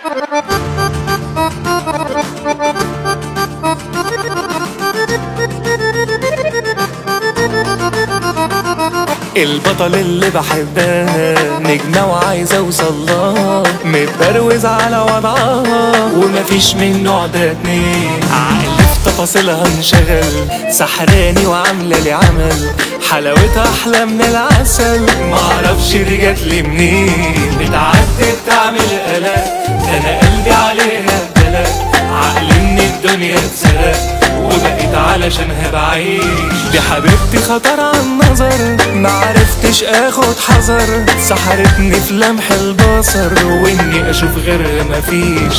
البطل اللي بحبها نجمة وعايز اوصلها، متبروز على وضعها ومفيش منه ده اتنين. عقلي في تفاصيلها انشغل، سحراني وعاملة لي عمل، حلاوتها احلى من العسل، معرفش دي جاتلي منين. بتعدي بتعمل قلق، انا قلبي عليها بلق، عقلي من الدنيا اتسرق وبقيت علشانها بعيش. دي حبيبتي خطر عن نظر، معرفتش اخد حذر، سحرتني في لمح البصر، واني اشوف غيرها مفيش.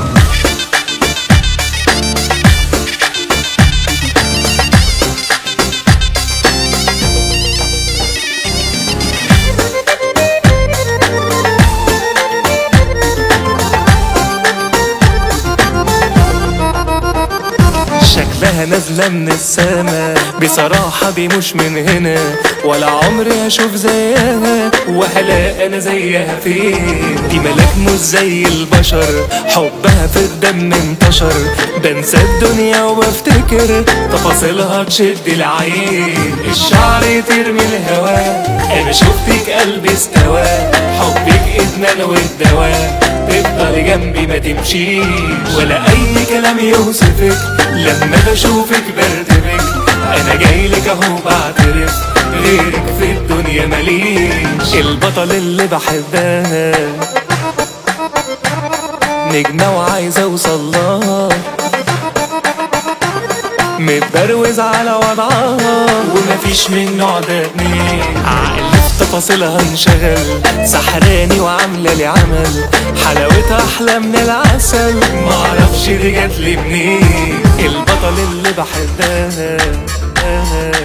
شكلها نازلة من السما، بصراحة دي مش من هنا، ولا عمري هشوف زيها، وهلاقي انا زيها فين. دي ملاك مش زي البشر، حبها في الدم انتشر، بنسى الدنيا وبفتكر تفاصيلها تشد العين. الشعر يطير من الهوا، انا شفتك قلبي استوى، حبك ادمان والدواء، تفضل جنبي ما تمشيش، ولا اي كلام يوصفك، لما بشوفك برتبك، انا جايلك اهو بعترف، غيرك في الدنيا ماليش. البطل اللي بحبها نجمة وعايز اوصلها، متبروز على وضعها ومفيش من نوع ده اتنين. عقلي في تفاصيلها انشغل، سحراني وعاملة لي عمل، حلاوتها احلى من العسل، معرفش دي جاتلي منين. البطل اللي بحبها